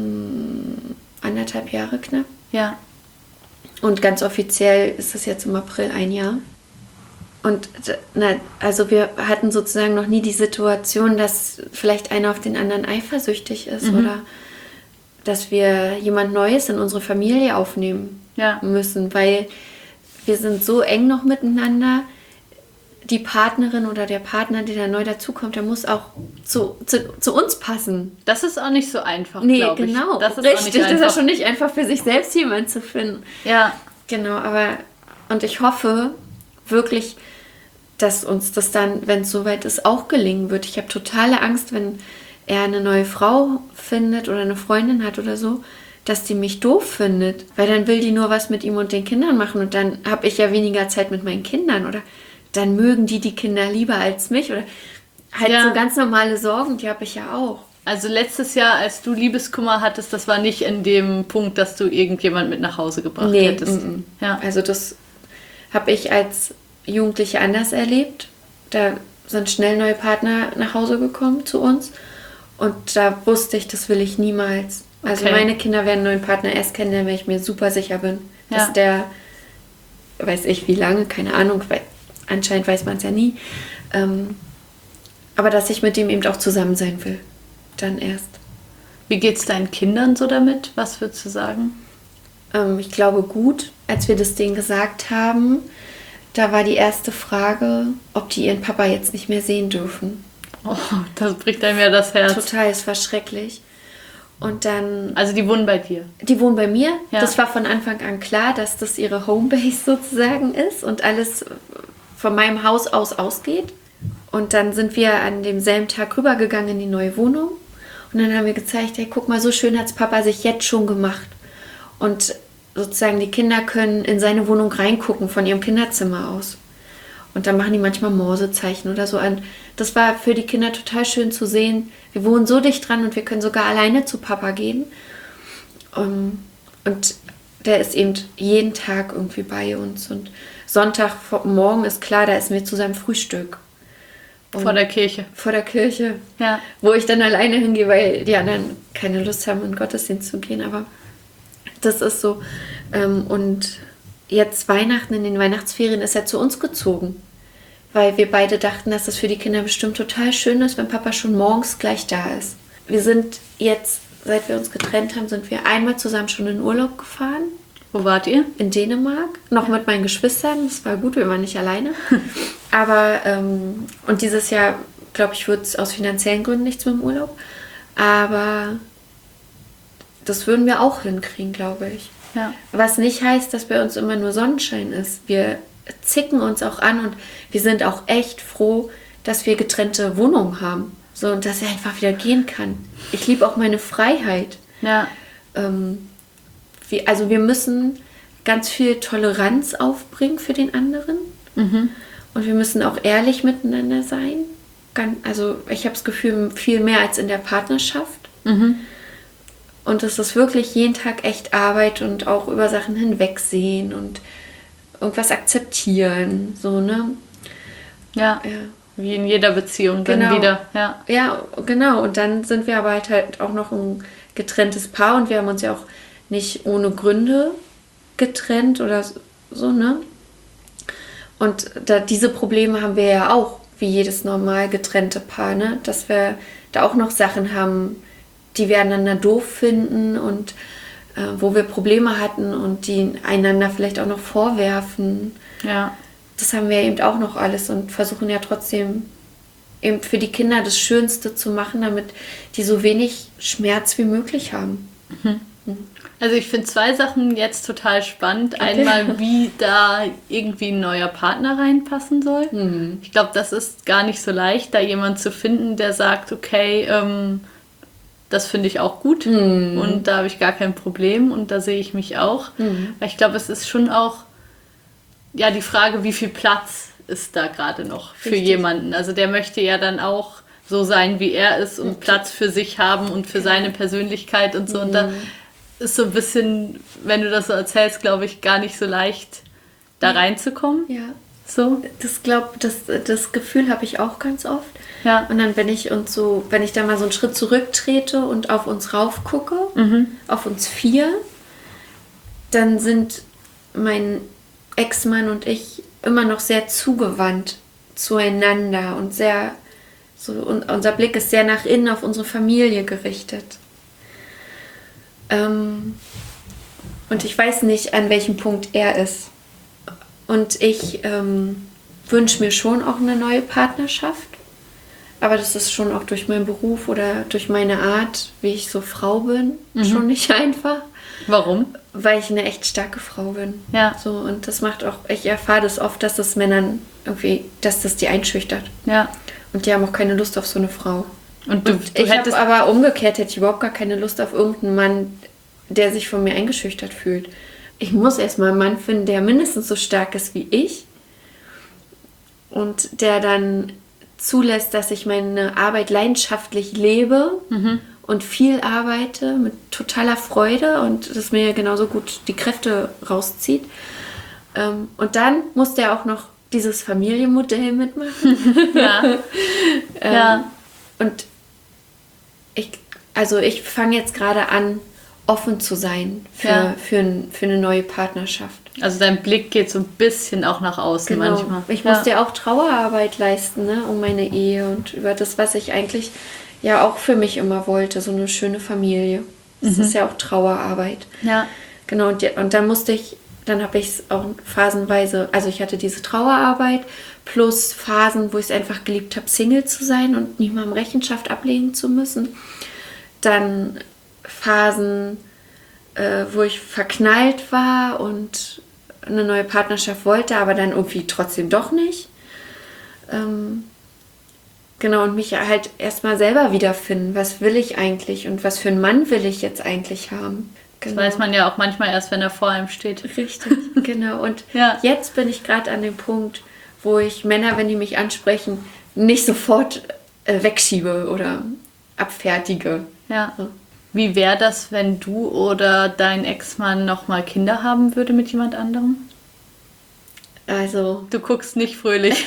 S3: 1,5 Jahre knapp.
S1: Ja.
S3: Und ganz offiziell ist es jetzt im April 1 Jahr. Und also wir hatten sozusagen noch nie die Situation, dass vielleicht einer auf den anderen eifersüchtig ist oder dass wir jemand Neues in unsere Familie aufnehmen müssen, weil wir sind so eng noch miteinander. Die Partnerin oder der Partner, der da neu dazukommt, der muss auch zu uns passen.
S1: Das ist auch nicht so einfach,
S3: Nee,
S1: glaube ich.
S3: genau.
S1: Das ist
S3: Richtig,
S1: auch nicht
S3: das
S1: einfach.
S3: ist schon nicht einfach für sich selbst jemanden zu finden.
S1: Ja.
S3: Genau, und ich hoffe wirklich, dass uns das dann, wenn es soweit ist, auch gelingen wird. Ich habe totale Angst, wenn er eine neue Frau findet oder eine Freundin hat oder so, dass die mich doof findet. Weil dann will die nur was mit ihm und den Kindern machen und dann habe ich ja weniger Zeit mit meinen Kindern oder dann mögen die Kinder lieber als mich oder halt so ganz normale Sorgen, die habe ich ja auch.
S1: Also letztes Jahr, als du Liebeskummer hattest, das war nicht in dem Punkt, dass du irgendjemand mit nach Hause gebracht hättest. Ja.
S3: Also das habe ich als Jugendliche anders erlebt. Da sind schnell neue Partner nach Hause gekommen zu uns und da wusste ich, das will ich niemals. Also meine Kinder werden einen neuen Partner erst kennenlernen, wenn ich mir super sicher bin, dass der, weiß ich wie lange, keine Ahnung, weil anscheinend weiß man es ja nie, aber dass ich mit dem eben auch zusammen sein will. Dann erst.
S1: Wie geht's deinen Kindern so damit? Was würdest du sagen?
S3: Ich glaube gut. Als wir das denen gesagt haben, da war die erste Frage, ob die ihren Papa jetzt nicht mehr sehen dürfen.
S1: Oh, das bricht einem ja das Herz.
S3: Total, es war schrecklich. Und dann...
S1: Also die wohnen bei dir?
S3: Die wohnen bei mir.
S1: Ja.
S3: Das war von Anfang an klar, dass das ihre Homebase sozusagen ist und alles von meinem Haus aus ausgeht. Und dann sind wir an demselben Tag rübergegangen in die neue Wohnung. Und dann haben wir gezeigt, hey, guck mal, so schön hat es Papa sich jetzt schon gemacht. Und sozusagen die Kinder können in seine Wohnung reingucken von ihrem Kinderzimmer aus. Und dann machen die manchmal Morsezeichen oder so an. Das war für die Kinder total schön zu sehen. Wir wohnen so dicht dran und wir können sogar alleine zu Papa gehen. Und der ist eben jeden Tag irgendwie bei uns. Und Sonntagmorgen ist klar, da essen wir zu seinem Frühstück. Und
S1: vor der Kirche.
S3: Vor der Kirche.
S1: Ja.
S3: Wo ich dann alleine hingehe, weil die anderen keine Lust haben, in den Gottesdienst zu gehen. Aber das ist so. Und jetzt Weihnachten, in den Weihnachtsferien, ist er zu uns gezogen. Weil wir beide dachten, dass das für die Kinder bestimmt total schön ist, wenn Papa schon morgens gleich da ist. Wir sind jetzt, seit wir uns getrennt haben, sind wir einmal zusammen schon in Urlaub gefahren.
S1: Wo wart ihr?
S3: In Dänemark. Noch mit meinen Geschwistern. Das war gut, wir waren nicht alleine. Aber, und dieses Jahr, glaube ich, wird es aus finanziellen Gründen nichts mit dem Urlaub. Aber das würden wir auch hinkriegen, glaube ich.
S1: Ja.
S3: Was nicht heißt, dass bei uns immer nur Sonnenschein ist. Wir zicken uns auch an und wir sind auch echt froh, dass wir getrennte Wohnungen haben. So, und dass er einfach wieder gehen kann. Ich liebe auch meine Freiheit.
S1: Ja.
S3: Also wir müssen ganz viel Toleranz aufbringen für den anderen. Und wir müssen auch ehrlich miteinander sein. Also ich habe das Gefühl, viel mehr als in der Partnerschaft. Und es ist wirklich jeden Tag echt Arbeit und auch über Sachen hinwegsehen und irgendwas akzeptieren. So, ne?
S1: Ja. Wie in jeder Beziehung dann
S3: Genau.
S1: wieder. Ja.
S3: Ja, genau. Und dann sind wir aber halt auch noch ein getrenntes Paar und wir haben uns ja auch nicht ohne Gründe getrennt oder so, ne? Und diese Probleme haben wir ja auch, wie jedes normal getrennte Paar, ne? Dass wir da auch noch Sachen haben, die wir einander doof finden und wo wir Probleme hatten und die einander vielleicht auch noch vorwerfen.
S1: Ja.
S3: Das haben wir eben auch noch alles und versuchen ja trotzdem eben für die Kinder das Schönste zu machen, damit die so wenig Schmerz wie möglich haben.
S1: Also ich finde 2 Sachen jetzt total spannend.
S3: Okay.
S1: Einmal, wie da irgendwie ein neuer Partner reinpassen soll. Ich glaube, das ist gar nicht so leicht, da jemand zu finden, der sagt, okay, das finde ich auch gut und da habe ich gar kein Problem und da sehe ich mich auch. Weil ich glaube, es ist schon auch ja die Frage, wie viel Platz ist da gerade noch für
S3: Richtig.
S1: jemanden. Also der möchte ja dann auch so sein, wie er ist und Platz für sich haben und für seine Persönlichkeit und so. Und da ist so ein bisschen, wenn du das so erzählst, glaube ich, gar nicht so leicht, da reinzukommen.
S3: Ja.
S1: So.
S3: Das Gefühl habe ich auch ganz oft.
S1: Ja.
S3: Und dann, wenn ich da mal so einen Schritt zurücktrete und auf uns rauf gucke, auf uns 4, dann sind mein Ex-Mann und ich immer noch sehr zugewandt zueinander und sehr so, und unser Blick ist sehr nach innen auf unsere Familie gerichtet. Und ich weiß nicht, an welchem Punkt er ist. Und ich wünsche mir schon auch eine neue Partnerschaft. Aber das ist schon auch durch meinen Beruf oder durch meine Art, wie ich so Frau bin, schon nicht einfach.
S1: Warum?
S3: Weil ich eine echt starke Frau bin.
S1: Ja.
S3: So, und das macht auch, ich erfahre das oft, dass das Männern irgendwie, dass das die einschüchtert.
S1: Ja.
S3: Und die haben auch keine Lust auf so eine Frau.
S1: Und du
S3: Ich
S1: hättest...
S3: habe aber umgekehrt, hätte ich überhaupt gar keine Lust auf irgendeinen Mann, der sich von mir eingeschüchtert fühlt. Ich muss erstmal einen Mann finden, der mindestens so stark ist wie ich und der dann zulässt, dass ich meine Arbeit leidenschaftlich lebe und viel arbeite mit totaler Freude und das mir genauso gut die Kräfte rauszieht. Und dann muss der auch noch dieses Familienmodell mitmachen.
S1: Ja. Ja.
S3: Und ich fange jetzt gerade an, offen zu sein für eine neue Partnerschaft.
S1: Also dein Blick geht so ein bisschen auch nach außen manchmal.
S3: Ich musste ja auch Trauerarbeit leisten, ne, um meine Ehe und über das, was ich eigentlich ja auch für mich immer wollte, so eine schöne Familie. Das ist ja auch Trauerarbeit.
S1: Ja.
S3: Genau, und dann habe ich es auch phasenweise, also ich hatte diese Trauerarbeit plus Phasen, wo ich es einfach geliebt habe, Single zu sein und niemandem Rechenschaft ablegen zu müssen. Dann Phasen, wo ich verknallt war und eine neue Partnerschaft wollte, aber dann irgendwie trotzdem doch nicht. Genau, und mich halt erstmal selber wiederfinden. Was will ich eigentlich und was für einen Mann will ich jetzt eigentlich haben?
S1: Das weiß man ja auch manchmal erst, wenn er vor einem steht.
S3: Richtig, genau. Und jetzt bin ich gerade an dem Punkt, wo ich Männer, wenn die mich ansprechen, nicht sofort wegschiebe oder abfertige.
S1: Ja. Wie wäre das, wenn du oder dein Ex-Mann nochmal Kinder haben würde mit jemand anderem?
S3: Also...
S1: Du guckst nicht fröhlich.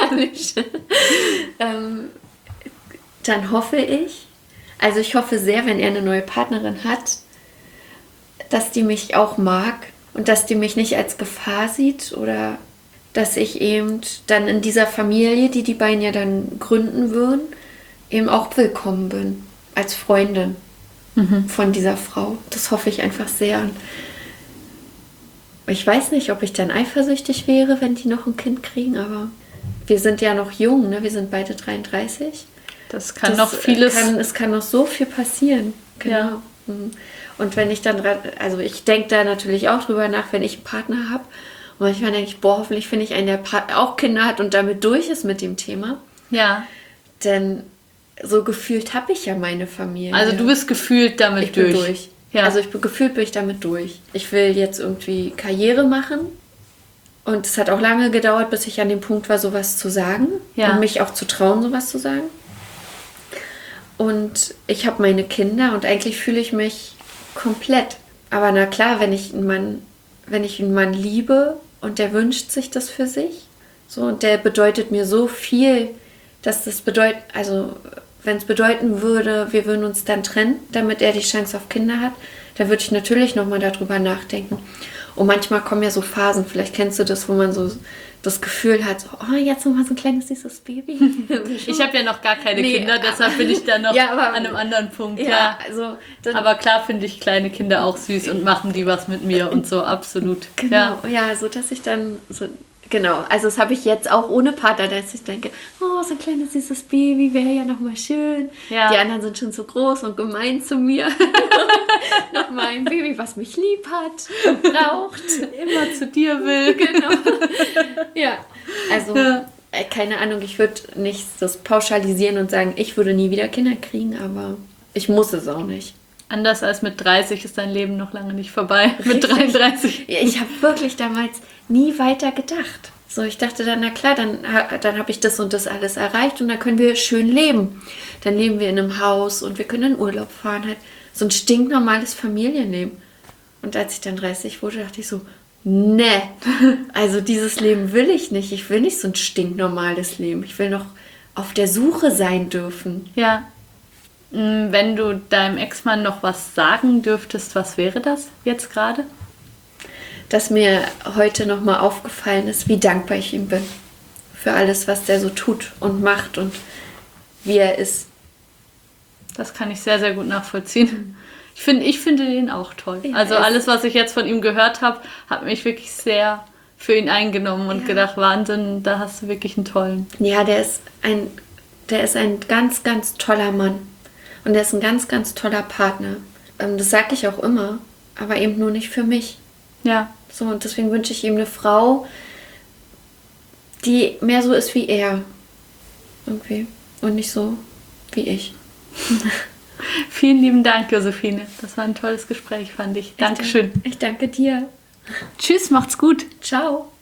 S3: Dann hoffe ich, also ich hoffe sehr, wenn er eine neue Partnerin hat, dass die mich auch mag und dass die mich nicht als Gefahr sieht oder dass ich eben dann in dieser Familie, die die beiden ja dann gründen würden, eben auch willkommen bin als Freundin von dieser Frau. Das hoffe ich einfach sehr. Und ich weiß nicht, ob ich dann eifersüchtig wäre, wenn die noch ein Kind kriegen, aber wir sind ja noch jung, ne? Wir sind beide 33.
S1: Das kann noch vieles...
S3: Es kann noch so viel passieren. Genau.
S1: Ja.
S3: Und wenn ich dann, also ich denke da natürlich auch drüber nach, wenn ich einen Partner habe. Und manchmal denke ich, hoffentlich finde ich einen, der auch Kinder hat und damit durch ist mit dem Thema.
S1: Ja.
S3: Denn so gefühlt habe ich ja meine Familie.
S1: Also du bist gefühlt damit
S3: ich bin durch.
S1: Ja.
S3: Also gefühlt bin ich damit durch. Ich will jetzt irgendwie Karriere machen. Und es hat auch lange gedauert, bis ich an dem Punkt war, sowas zu sagen.
S1: Ja.
S3: Und mich auch zu trauen, sowas zu sagen. Und ich habe meine Kinder und eigentlich fühle ich mich komplett. Aber na klar, wenn ich einen Mann liebe und der wünscht sich das für sich, so, und der bedeutet mir so viel, dass das bedeutet, also wenn es bedeuten würde, wir würden uns dann trennen, damit er die Chance auf Kinder hat, dann würde ich natürlich nochmal darüber nachdenken. Und manchmal kommen ja so Phasen, vielleicht kennst du das, wo man so das Gefühl hat, so, oh, jetzt nochmal so ein kleines süßes Baby.
S1: Ich habe ja noch gar keine Kinder, deshalb bin ich da noch
S3: Ja, aber-
S1: an einem anderen Punkt.
S3: Ja,
S1: Klar.
S3: also dann,
S1: Aber klar finde ich kleine Kinder auch süß und machen die was mit mir und so, absolut.
S3: genau, ja, so dass ich dann so, genau, also das habe ich jetzt auch ohne Partner, dass ich denke, oh, so ein kleines süßes Baby wäre ja nochmal schön.
S1: Ja.
S3: Die anderen sind schon so groß und gemein zu mir. Nochmal ein Baby, was mich lieb hat und braucht.
S1: Immer zu dir will.
S3: Genau. Ja, also keine Ahnung, ich würde nicht das pauschalisieren und sagen, ich würde nie wieder Kinder kriegen, aber ich muss es auch nicht.
S1: Anders als mit 30 ist dein Leben noch lange nicht vorbei. Mit 33.
S3: Ja, ich habe wirklich damals nie weiter gedacht. So, ich dachte dann, na klar, dann habe ich das und das alles erreicht und dann können wir schön leben. Dann leben wir in einem Haus und wir können in Urlaub fahren. Halt so ein stinknormales Familienleben. Und als ich dann 30 wurde, dachte ich so, ne, also dieses Leben will ich nicht. Ich will nicht so ein stinknormales Leben. Ich will noch auf der Suche sein dürfen.
S1: Ja. Wenn du deinem Ex-Mann noch was sagen dürftest, was wäre das jetzt gerade?
S3: Dass mir heute nochmal aufgefallen ist, wie dankbar ich ihm bin. Für alles, was der so tut und macht und wie er ist.
S1: Das kann ich sehr, sehr gut nachvollziehen. Ich finde den auch toll.
S3: Ja,
S1: Also alles, was ich jetzt von ihm gehört habe, hat mich wirklich sehr für ihn eingenommen und gedacht, Wahnsinn, da hast du wirklich einen tollen.
S3: Ja, der ist ein ganz, ganz toller Mann. Und der ist ein ganz, ganz toller Partner. Das sage ich auch immer, aber eben nur nicht für mich.
S1: Ja.
S3: So, und deswegen wünsche ich ihm eine Frau, die mehr so ist wie er. Irgendwie. Und nicht so wie ich.
S1: Vielen lieben Dank, Josephine. Das war ein tolles Gespräch, fand ich. Dankeschön.
S3: Ich danke dir.
S1: Tschüss, macht's gut.
S3: Ciao.